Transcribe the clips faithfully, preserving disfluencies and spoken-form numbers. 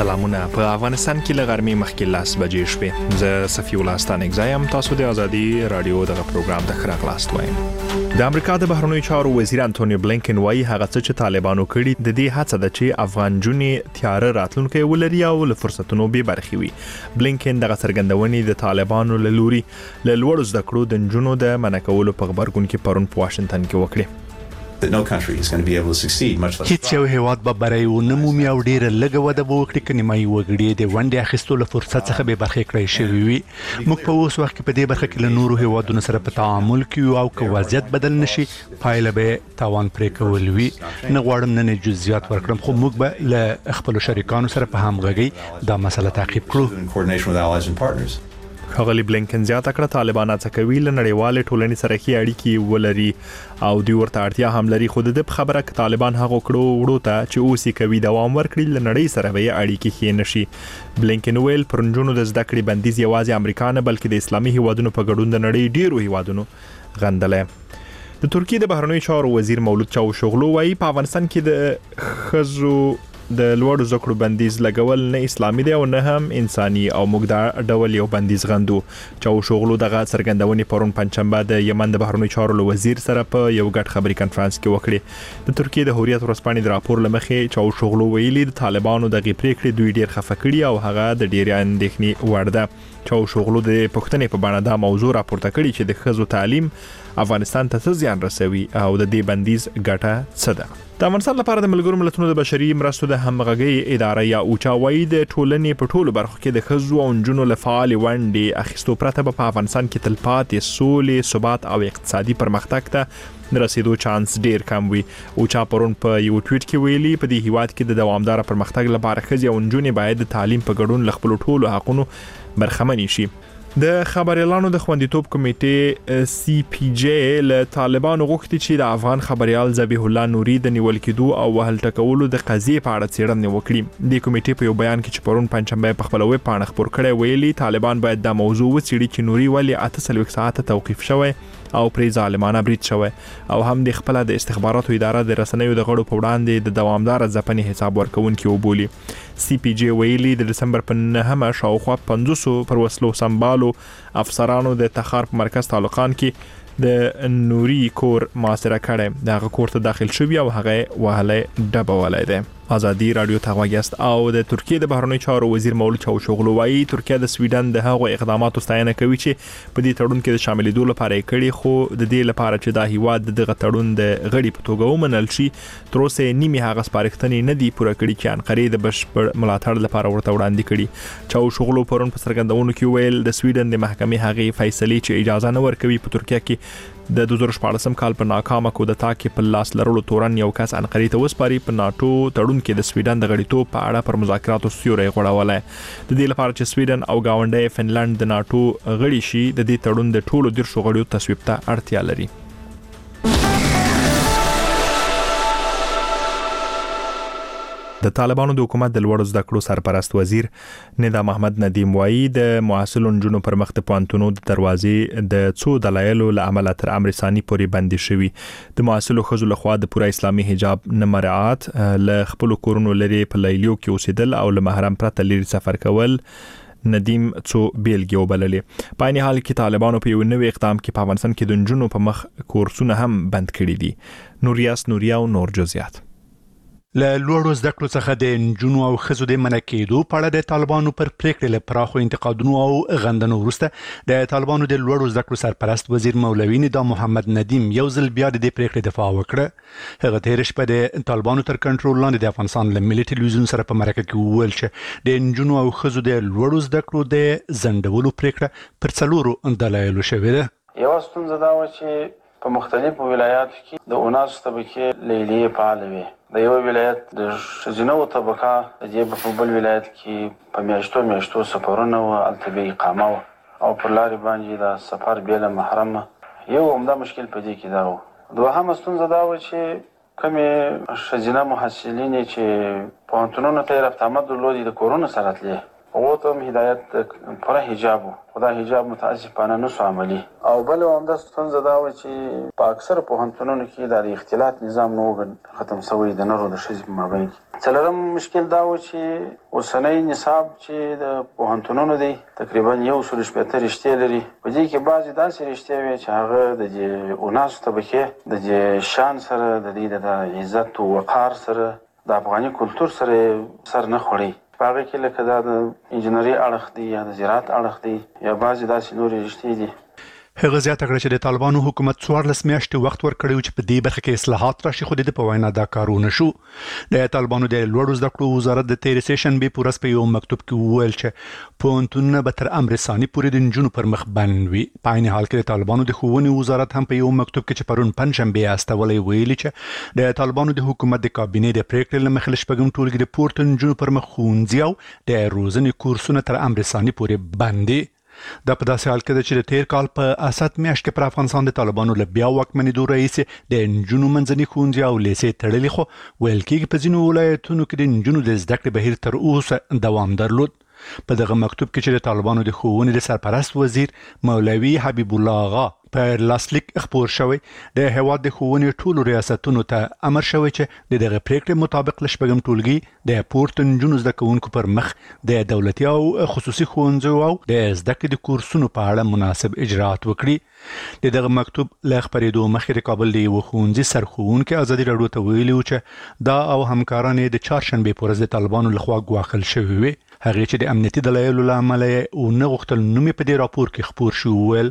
سلامونه. په افغانستان کې له غرمې مخکې لاس بجې شوې. زه صفي الله ستانک زایم. تاسو د ازادي رادیو دغه پروګرام ته ښه راغلاست وایم. د امریکا د بهرنیو چارو وزیر انټونی بلینکن وايي هغه څه چې طالبانو کړي د دې هڅه ده چې افغان جونې تیار راتلونکي ولري او له فرصتونو به برخې وي. بلینکن دغه څرګندونې د طالبانو له لوري له لوړ زده کړو د جنونو د منکولو په خبرګون کې پرون په واشنگټن کې وکړي. No country is going to be able to succeed much less. هیڅ یو هیواد به بری و نه مومي او ډیره لږه وده به وکړي کني مې وګړي د ونډې اخیستو له فرصت څخه به برخې کړی شوی وي. موږ په اوس وخت کې په دې برخه کې له نورو هیوادونو سره په تعامل کې او که وضعیت بدل نشي پایله به تاوان پرې کول وي. نه غواړم نه جزئیات ورکړم خو موږ به له خپل شریکانو سره په همغږي دا مسله تعقیب کړو. خغلی بلینکن زیاته کړه طالبان هڅه کوي له نړیوالې ټولنې سره ښې اړیکې ولري او دوی ورته اړتیا هم لري. خو د خبره ک طالبان هغه کړو وړو ته چې اوسې کوي دوام ورکړي له نړۍ سره به اړیکې ښې نشي. بلینکن ویل پرنجونو د زده کړې بندیز یوازې امریکا نه بلکې د اسلامي هیوادونو په ګډون د نړۍ ډیرو هیوادونو غندلې. د ترکیې د بهرنیو چارو وزیر مولود چاوشوغلو وايي په افغانستان کې د خزو د لوړو زده کړو بندیز لګول نه اسلامي دی او نه هم انساني او موږ دا ډول یو بندیز غندو. چاوشوغلو دغه څرګندونې پرون پنځشنبه د یمن د بهرنیو چارو له وزیر سره په یو ګډ خبري کانفرنس کې وکړي. د ترکیې د هوریت ورسپانې د راپور لمخې چاوشوغلو ویلي د طالبانو دغه پریکړې دوی ډیر خفه کړي او هغه د ډیر اندېښنې وړ ده. چاوشوغلو د پښتنې په باندې دا موضوع راپورته کړي چې د خزو تعلیم افغانستان ته څه زیان رسوي او د دې بندیز ګټه څه ده. د افغانستان لپاره د ملګرو ملتونو د بشري مرستو د همغږي اداره یا اوچا وايي د ټولنې په ټولو برخو کې د خزو او جنونو لفعال ونډې اخیستو پرته په افغانستان کې تلپاتې سولې ثبات او اقتصادي پرمختګ ته رسیدو چانس ډیر کم وي. اوچا پرون په یو ټویټ کې ویلي په دې هیواد کې د دوامدار پرمختګ لپاره خزي او جنونې باید د تعلیم په ګډون ل خپل ټولو حقونو برخمن شي. د خبريالانو د خوندیتوب کمیټې سی پی جی له طالبانو غوښتي چې د افغان خبريال ذبیح الله نوري د نیول کېدو او وهل ټکولو د قضیې په اړه څېړنه وکړي. د کمیټې په یو بیان کې چې پرون پنځشنبه په خپل ویب پاڼه خبر کړی ویلي طالبان باید دا موضوع وڅېړي چې نوري ولې اته څلوېښت ساعته توقيف شوی او پرې ظالمانه برید شوی او هم د خپل د استخباراتو اداره د رسنیو د غړو په وړاندې د دوامدار ځپنې حساب ورکونکي وبولي. سی پی جی ویلي د دسمبر په نهمه شاوخوا پنځوس پر وسلو سمبالو افسرانو د تخار په مرکز تعلقان کې د نوري کور محاصره کړي. دغه کور ته داخل شوی او هغه وهله ډبولای دی. ازادي رادیو ته واغست او د ترکیې د بهرنیو چارو وزیر مولود چاوشوغلو وايي ترکیه د سویډن د هغو اقداماتو ستاینه کوي چې په دې تړون کې د شاملېدو لپاره کړي خو د دې لپاره چې دا هیواد دغه تړون د غړي په توګه ومنل شي تر اوسه نیمه هغه سپارښتنې نه دي پوره کړي چې انقره د بشپړ ملاتړ لپاره ورته وړاندې کړي. چاوشوغلو پرون په څرګندونو کې ویل د سویډن د محکمې هغه فیصله چې اجازه نه ورکوي په ترکیه کې د دوه زره شپاړسم کال په ناکامه کودتا کې په لاس لرلو تورن یو کس انقره ته وسپاري په ناتو تړون کې د سویډن د غړیتوب په اړه پر مذاکراتو سیوري غوړولای. د دې لپاره چې سویډن او گاونډي فنلند د ناتو غړي شي د دې تړون د ټولو دیرشو غړیو تصویب ته اړتیا لري. د طالبانو د حکومت د لوړو زده کړو سرپرست وزیر ندا محمد ندیم وايي د محصلو نجونو پر مخ د پوهنتونو د دروازې د څو دلایلو له امله تر امر ثاني پورې بندي شوی. د محصلو خزو لخوا د پوره اسلامي حجاب نه مراعات له خپل کورونو لري په لیلیو کې اوسېدل او له محرم پرته لري سفر کول ندیم څو بیلګې وبللې. په عین حال کې طالبانو په یو نوې اقدام کې په افغانستان کې د نجونو په مخ کورسونه هم بند کړي دي. نوریاس نوریا او نور جزئیات له لوړو زده کړو څخه د نجونو او ښځو د منع کېدو په اړه د طالبانو پر پریکړې له پراخو انتقادونو او غندنو وروسته د طالبانو د لوړو زده کړو سرپرست وزیر مولوي ندا محمد ندیم یو ځل بیا د دې پریکړې دفاع وکړه. هغه تیر شپه د طالبانو تر کنټرول لاندې د افغانستان له ملي ټلویزیون سره په مرکه کې وویل چې د نجونو او ښځو د لوړو زده کړو د ځنډولو پریکړه پر څلورو دلایلو شوې ده. یو ستونزه دا و چې په مختلفو ولایاتو کې د اوناس طبقې لیلیې فعال وي. د یو ولایت د ښځینه طبقه د دې په بل ولایت کې په میاشتو میاشتو سفرونه او التبي اقامه او پر لارې باندې د سفر بیل محرم یو عمده مشکل پدې کې دا و. دوهم ستونزه دا و چې کومې ښځینه محصلین چې پوهنتونونو ته رفت آمد درلودي د کورونو سره تللې هغو ته هم هدایت پوره حجاب و خو دا حجاب متاسفانه نسو عملي. او بل عمده ستونزه دا و چې په اکثر پوهنتونونو کې د اختلاط نظام نه ختم شوی د نرو د ښځې په مابین کې څلورم مشکل دا و چې اوسنی نصاب چې د پوهنتونونو دی تقریبا یو سل شپېته رشتې لري. په دې کې بعضې داسې رشتې وي چې هغه د دې اوناسو طبقې د دې شان سره د دې د عزت او وقار سره د افغاني کلتور سره سر نه خوړي. په هغې کې لکه دا د انجنیري اړخ دی یا د زراعت اړخ دی یا بعضې داسې نورې رشتې دي. هغه زیاته کړه چې د طالبانو حکومت څوارلس میاشتې وخت ورکړی چې په دې برخه کې اصلاحات راشي، خو د په وینا دا کارونه شو. د طالبانو د لوړو زده کړو وزارت د تېرې سیشن به پورس په یو مکتوب کې وویل چې پوهنتونونه به تر امر ثاني پورې د نجونو پر مخ بند وي. په عین حال کې د طالبانو د ښوونې وزارت هم په یو مکتوب کې چې پرون پنجشنبه استولی ویلي چې د طالبانو د حکومت د کابینې د پریکړې له مخې شپږم ټولګي د پورته نجونو پر مخ ښوونځي او د روزنې کورسونه تر امر ثاني پورې بند دي. دا په داسې حال کې ده چې د تیر کال په اسات میاشت کې پر افغانستان د طالبانو له بیا واکمنېدو راهیسې د نجونو منځني ښوونځي او لیسې تړلي، خو ویل کېږي په ځینو ولایتونو کې د نجونو د زده کړې بهیر تر اوسه دوام درلود. په دغه مکتوب کې چې د طالبانو د ښوونې د سرپرست وزیر مولوي حبیب الله آغا په لاسلیک خپور شوی، د هیواد د ښوونې ټولو ریاستونو ته امر شوی چې د دغه پریکړې مطابق له شپږم ټولګي د پورته نجونو زده کوونکو پر مخ د دولتي او خصوصي ښوونځیو او د زده کړې د کورسونو په اړه مناسب اجراات وکړي. د دغه مکتوب له خپرېدو مخکې د کابل د یوه ښوونځي سرښوونکي ازادي راډیو ته ویلي و چې دا او همکاران یې د چهارشنبې په ورځ د طالبانو لخوا ګواښل شوي وي. هغې چې د امنیتي دلایلو له امله یې ونه غوښتل نوم یې په دې راپور کې خپور شي وویل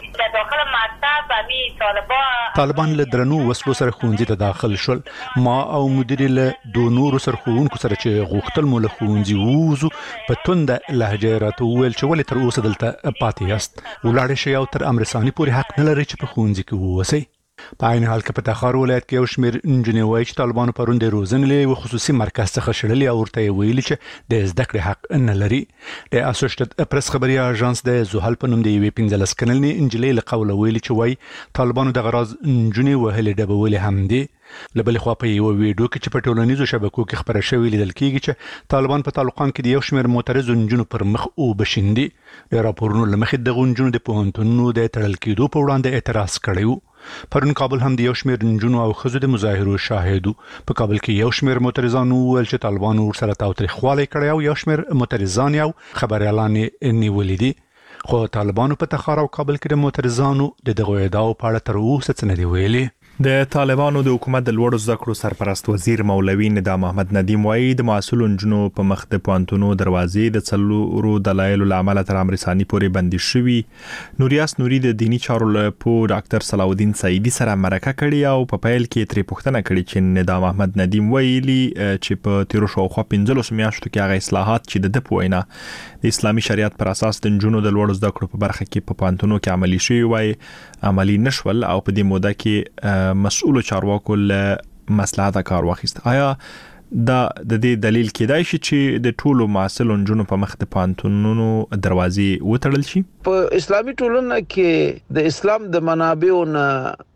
طالبان له درنو وسلو سره ښوونځي ته داخل شول. ما او مدیر له دوه نورو سرښوونکو سره چې غوښتل مو له ښوونځي ووځو په تنده لهجه راته وویل چې ولې تر اوسه دلته پاتې یاست، ولاړې شئ او تر امر ثاني پورې حق نه لرئ چې په ښوونځي کې ووسئ. په عین حال کې په تخار ولایت کې یو شمېر نجونې وایي چې طالبانو پرون د روزنې له یوه خصوصي مرکز څخه شړلي او ورته یې ویلي چې د زده کړې حق نه لري. د اسوشیټډ پریس خبري اژانس د زحل په نوم د یوې پنځلس کلنې نجلۍ له قوله ویلي چې وایي طالبانو دغه راز نجونې وهلې ډبولې هم دي. له بلې خوا په یوه ویډیو کې چې په ټولنیزو شبکو کې خپره شوې لیدل کېږي چې طالبان په طالقان کې د یو شمېر معترضو نجونو پر مخ اوبه شیندي. د راپورونو له مخې دغو نجونو د پوهنتونونو د تړل کېدو په وړاندې اعتراض کړی و. پرون کابل هم د یو شمېر نجونو او ښځو د مظاهرو شاهد و. په کابل کې یو شمېر معترضانو وویل چې طالبانو ورسره تاوتریخوالی کړی او یو شمېر معترضان او خبریالان یې نیولي دي. خو طالبانو په تخار او کابل کې د معترضانو د دغو ادعاو په اړه تر اوسه څه نه دي ویلي. د طالبانو د حکومت د لوړو زده کړو سرپرست وزیر مولوي ندا محمد ندیم وایي د معسولو نجونو په مخ د پوهنتونو دروازې د څلورو دلایلو له امله تر امر ثاني پورې بندي شوي. نوریاس نوري د دینی چارو له پوه ډاکټر صلاح الدین سعیدي سره مرکه کړې او په پیل کې ترې پوښتنه کړې چې ندا محمد ندیم ویلي چې په تیرو شاوخوا پنځلسو میاشتو کې هغه اصلاحات چې د ده په وینا د اسلامي شریعت پر اساس د نجونو د لوړو زده کړو په برخه کې په پوهنتونو کې عملي شوي وای عملي نشول او په دې موده کې مسؤل چارواکو له مصلحت کار واخیست. آیا دا د دې دلیل کېدای شي چې د ټولو معسل نجونو په مخ د پوهنتونونو دروازې وتړل شي؟ په اسلامي ټولنه کې د اسلام د منابعو نه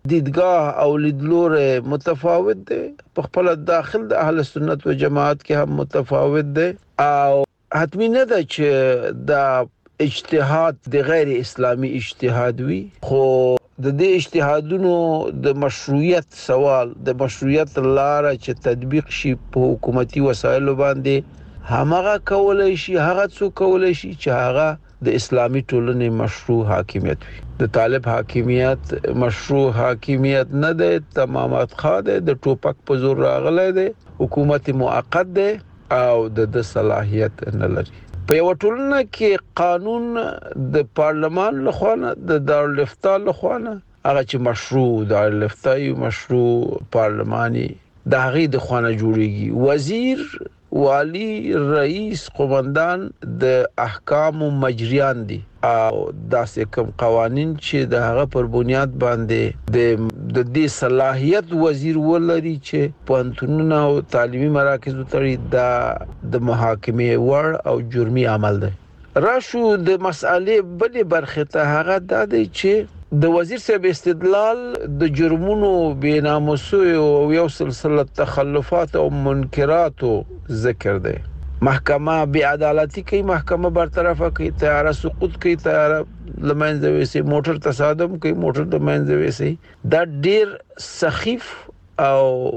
دیدګاه او لیدلوري متفاوت دي. په خپل داخل د اهل سنت و جماعت کې هم متفاوت دي او حتمی نه ده چې د اجتهاد د غیر اسلامي اجتهاد وي، خو د دې اجتهادونو د مشروعیت سوال د مشروعیت لاره چې تطبیق شي په حکومتي وسایلو باندې همغه کولای شي، هغه څو کولای شي چې هغه د اسلامي ټولنې مشروع حاکمیت وي. د طالب حاکمیت مشروع حاکمیت نه دی، تمامات خوا دی، د ټوپک په زور راغلی دی، حکومت موقت دی او د صلاحیت نه لري. په یو ټولنه کې قانون د پارلمان لخوا نه د دارالفتاء لخوا نه هغه چې مشروع دارالفتاء مشروع پارلماني د هغې د خوا نه جوړیږي. وزیر، والی، رئیس، قومندان د احکام مجریان دي او داسې کوم قوانین چې د هغه پر بنیاد باندې د د دې صلاحیت وزیر ولري چې پوهنتونونه او تعلیمي مراکز تړي دا د محاکمې وړ او جرمي عمل دی. راشو د مسالې بلې برخې ته، هغه دا دی چې د وزیر صاحب استدلال د جرمونو بیناموسو او یو سلسله تخلفات او منکراتو ذکر دی. محکمه بی عدالتی کوي، محکمه برطرفه کوي، طیاره سقوط کوي، طیاره لمنځه ویسي، موټر تصادم کوي، موټر لمنځه ویسي. دا ډیر سخیف او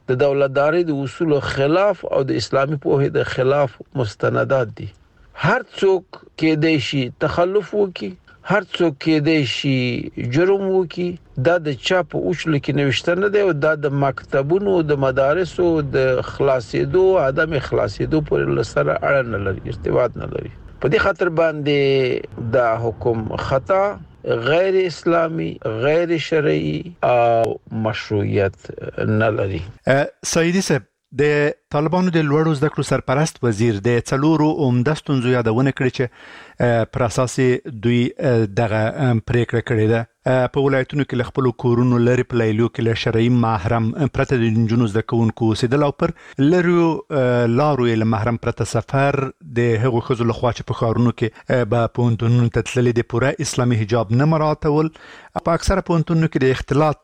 د دولتداري د اصول خلاف او د اسلامي پوهې د خلاف مستندات دي. هر څوک کېدای شي تخلف وکړي، هر څوک کېدای شي جرم وکړي. دا د چا په اوچلو کې نوشته نه دی او دا د مکتبونو د مدارسو د خلاصېدو عدم خلاصېدو پورې سره اړه نه لري، ارتباط نه لري. په دې خاطر باندې دا حکم خطا، غیر اسلامی، غیر شرعي او مشروعیت نه لري. سعیدی صاحب، د طالبانو د لوړو زده کړو سرپرست وزیر د څلورو عمده ستونزو یادونه کړې چې پر اساس دوی دغه پریکړه کړې ده. په ولایتونو کې له خپلو کورونو لرې په لیلیو کې له شرعي محرم پرته د نجونو زده کوونکو اوسېدل او پر لرو لارو یې له محرم پرته سفر د هغو ښځو لخوا چې په ښارونو کې به پوهنتونونو ته تللې د پوره اسلامي حجاب نه مراعاتول. په اکثره پوهنتونونو کې د اختلاط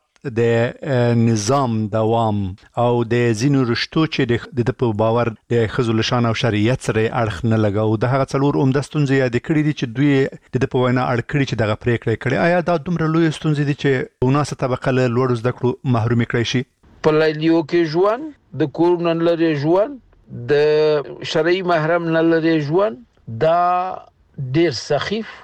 د نظام دوام او د ځینو رشتو چې د په باور د ښځو له شان او شریعت سره اړخ نه لګاو. د هغه څلور عمده ستونزې یادې کړې دي چې دوی د په وینا اړ کړي چې دغه پریکړه کړي. آیا دا دومره لویه ستونزې دي چې وناسه طبقه له لوړو زده کړو محرومې کړی شي؟ په لیلیو کې ژوند، د کورونو لرې ژوند، د شرعي محرم نه لرې ژوند، دا ډیر سخیف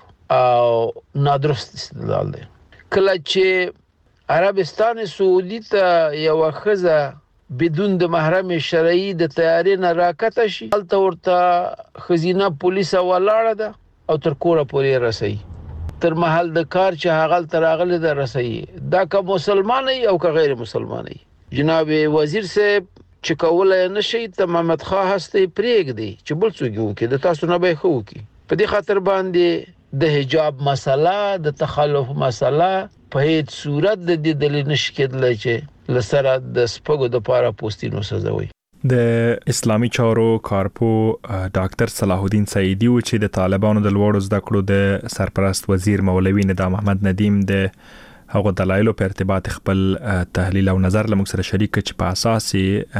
او نادرست استدلال دی. کله چې عربستان سعودي ته یو ښځه بدون د محرم شرعي د تیاری نه راکته شي، هلته ورته خزینه پولیس ولاړه ده او تر کوره پورې رسي، تر محل د کار چې هغه تر راغله ده رسي. دا که مسلمان او که غیر مسلمان. جناب وزیر صاحب چې کولای نشي ته محمد خان هسته پریګ دی چې بل څوک وکي، د تاسو نه به خو کی. په دې خاطر باندې د حجاب مسله، د تخلف مسله په هیڅ صورت د دې دلیل نشي کېدلی چې لسره د سپګو د پاره پوستینو سزوي. د اسلامي چارو کارپو ډاکټر صلاح الدین سعیدی و چې د طالبانو د لوړو زده کړو د سرپرست وزیر مولوي ندا محمد ندیم د هغه دلایلو په ارتباط خپل تحلیل او نظر لمغ سره شریک چې په اساس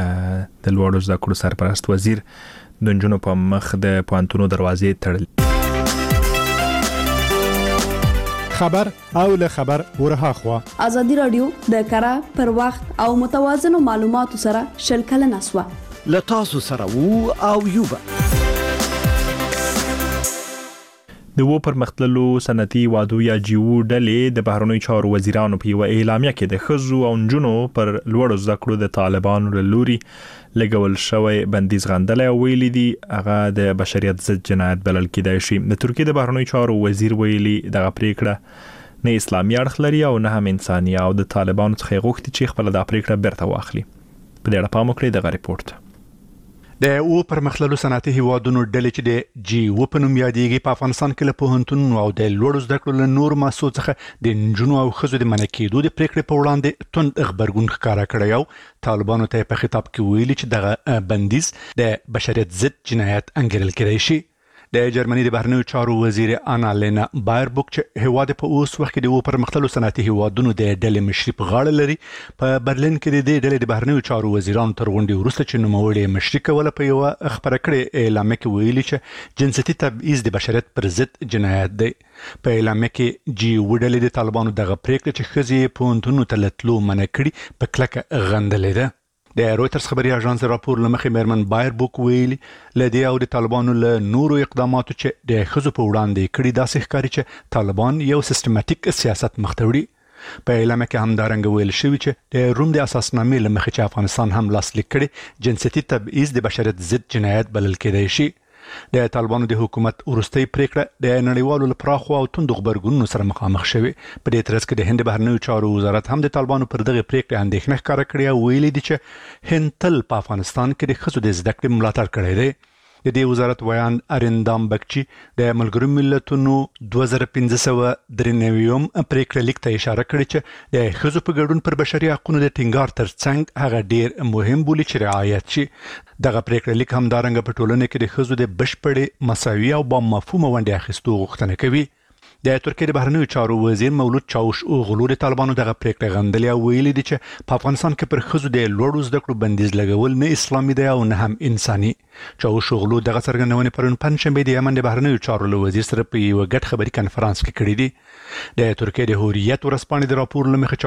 د لوړو زده کړو سرپرست وزیر د نجونو په مخ د پوهنتونو دروازې تړل. خبر او له خبر ورها خوا ازادي رادیو د کارا پر وخت او متوازن معلوماتو سره شلکل نسوا لتاسو سره وو او یوبا د و پر مختللو سنتي وادو یا جیو ډلې د بهرنیو چارو وزیرانو په یو اعلامیه کې د خزو او نجونو پر لوړو زده کړو د طالبانو له لوري لګول شوی بندیز غندل او ویلي دي هغه د بشریت ضد جنایت بلل کېدای شي. د ترکیه د بهرنیو چارو وزیر ویلي دغه پریکړه نه اسلامي اړخ لري او نه هم انساني او د طالبانو څخه غوښتي چې خپل د پریکړه برته واخلي. په دې اړه پام وکړئ دغه ریپورت. د او پرمختللو صنعتي هیوادونو ډلې چې د جی او په نوم یادېږي په افغانستان کې له پوهنتونونو او د لوړو زده کړو له نور مؤسسو څخه د نجونو او ښځو د منع کېدو د پریکړې په وړاندې توند غبرګون ښکاره کړی او طالبانو ته په خطاب کې ویلي چې دغه بندیز د بشریت ضد جنایت انګیرل کېدای شي. د جرمني د بهرنیو چارو وزیر انا لینا بایربوک چې هیواد په اوس وخت کې د او پرمختللو صنعتي هیوادونو د ډلې مشري په غاړه لري په برلین کې د دې ډلې د بهرنیو چارو وزیرانو تر غونډې وروسته چې نوموړي مشري کوله په یو خبره کړې اعلامیه کې ویلي چې جنسيتي تبعیض د بشریت پر ضد جنایت دی. په اعلامیه کې جی وډلې د طالبانو دغه پریکړه چې ښځې پوهنتونونو ته تلو منع کړي په کلکه غندلې ده. د رويټرز خبري اژانس راپور لمخې مېرمن بایربوک ویلي لدی او د طالبانو له نورو اقداماتو چې د خزو په وړاندې کړي داسې ښکاري چې طالبان یو سیستماتیک سیاست مختوي. په اعلامیه کې هم دارنګ ویل شوی چې د روم د اساسنامې لمخې چې افغانستان هم لاسلیک کړي جنسيتي تبعیض د بشریت ضد جنایت بلل کېدای شي. د طالبانو د حکومت ورستۍ پریکړه د نړیوالو لپاره خو او توند خبرګونونو سره مخامخ شوی. په دې ترڅ کې د هند بهرنیو چارو وزارت هم د طالبانو پر دغه پریکړه اندېښنه ښکاره کړې او ویلي دي چې هند تل په افغانستان کې د ښځو د زده کړې ملاتړ کړی دی. د دې وزارت ویان ارندام بکچی د ملګرو ملتونو دوه زره پنځه سوه درې نوي پریکړه لیک ته اشاره کړې چې د ښځو په ګډون پر بشري حقوقو د ټینګار ترڅنګ هغه ډیر مهم بولي چې رعایت شي. دغه پریکړه لیک هم دارنګ په ټولنه کې د ښځو د بشپړې مساوي او با مفهومه ونډې اخیستو غوښتنه کوي. د ترکیه د بهرنیو چارو وزیر مولود چاوش اوغلو د طالبانو دغه پریکړه غندلې او ویلي دي چې په افغانستان کې پر ښځو د لوړو زده کړو بندیز لګول نه اسلامي دی او نه هم انساني. چاوش اوغلو دغه څرګندونې پرون پنځشنبه د یمن د بهرنیو چارو له وزیر سره په یو غټ خبري کنفرانس کې کړې دي. د ترکیه د هوریت ورځپاڼې د راپور لمخې